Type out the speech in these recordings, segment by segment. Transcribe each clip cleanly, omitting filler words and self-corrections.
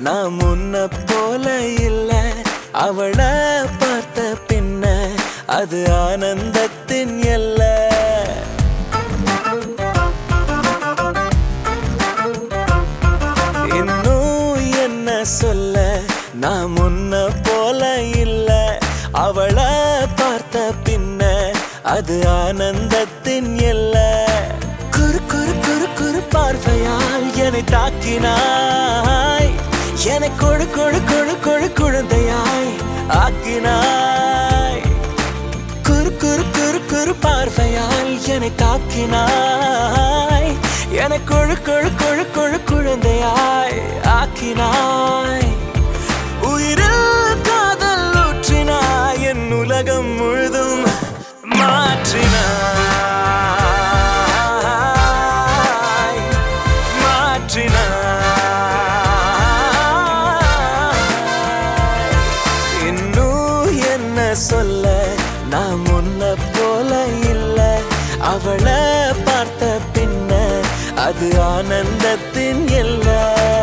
நான் முன்ன போல இல்ல அவளை பார்த்த பின்ன அது ஆனந்தத்தின் எல்லை இன்னும் என்ன சொல்ல நான் முன்ன போல இல்ல அவளை பார்த்த பின்ன அது ஆனந்தத்தின் எல்லை குறு குறு குறு குறு பார்வையால் என்னை தாக்கினாய் என்னை கொழு கொழு கொழு கொழு குழந்தையாய் ஆக்கினாய் குறு குறு குறு குறு பார்வையால் என்னை தாக்கினாய் என்னை கொழு கொழு கொழு கொழு குழந்தையாய் ஆக்கினாய் உயிரில் காதல் ஊற்றினாய் என் உலகம் முழுதும் மாற்றினாய் இன்னும் என்ன சொல்ல நான் முன்ன போல இல்ல அவளை பார்த்த பின்ன அது ஆனந்தத்தின் எல்லை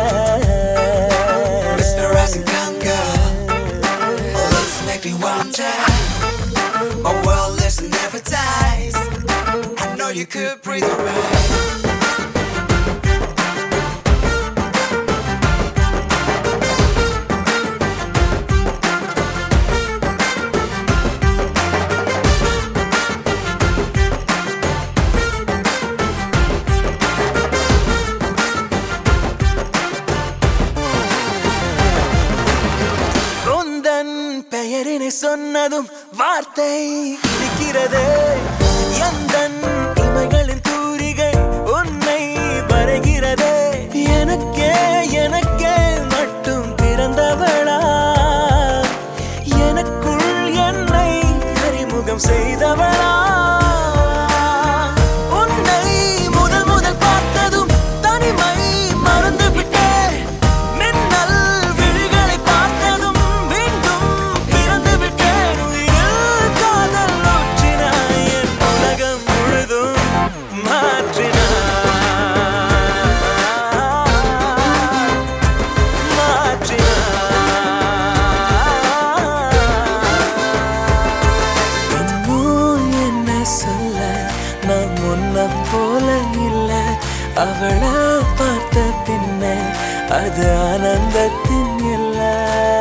Mr. Rising Ganga, all this make me wonder. My world lives and never dies. I know you could breathe alright. பெயரினை சொன்னதும் வார்த்தை இருக்கிறதே எந்தன் இமைகளின் தூரிகை உன்னை வரைகிறதே எனக்கே எனக்கே மட்டும் பிறந்தவளா எனக்குள் என்னை அறிமுகம் செய்தவளா உன்னை முதல் முதல் பார்த்ததும் தனிமை மறந்து விட்டேன் மின்னல் விழிகளை பார்த்ததும் போல இல்ல அவளை பார்த்த பின்ன அது ஆனந்தத்தின் எல்லை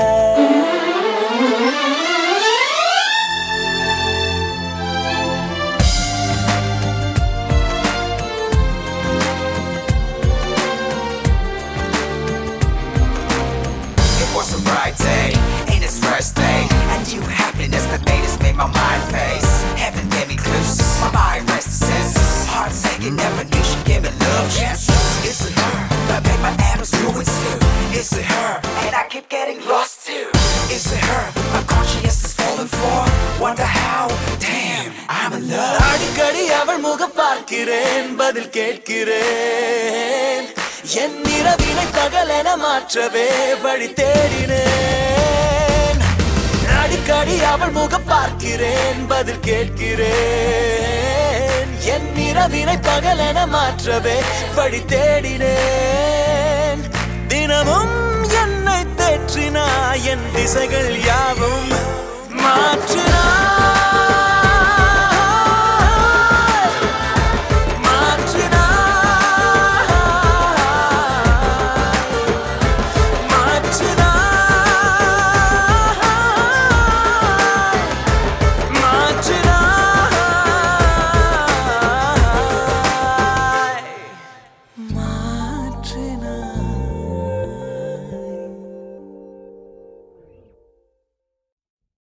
It was a bright day, in its first day, and you happiness that made us make my mind face. Heaven gave me clues, my mind restless. Heart saying never knew she gave me love chances. Is it her that made my atoms fluid too? Is it her and I keep getting lost too? Is it her my conscience is falling for? Wonder how, damn, I'm in love. அடிக்கடி அவள் முகம் பார்க்கிறேன் பதில் கேட்கிறேன் என் இரவினை பகலென மாற்றவே வழி தேடினேன் அடிக்கடி அவள் முகம் பார்க்கிறேன் பதில் கேட்கிறேன் என் இரவினை பகலென மாற்றவே வழி தேடினேன் தினமும் என்னை தேற்றினாய் என் திசைகள் யாவும் மாற்றினாய்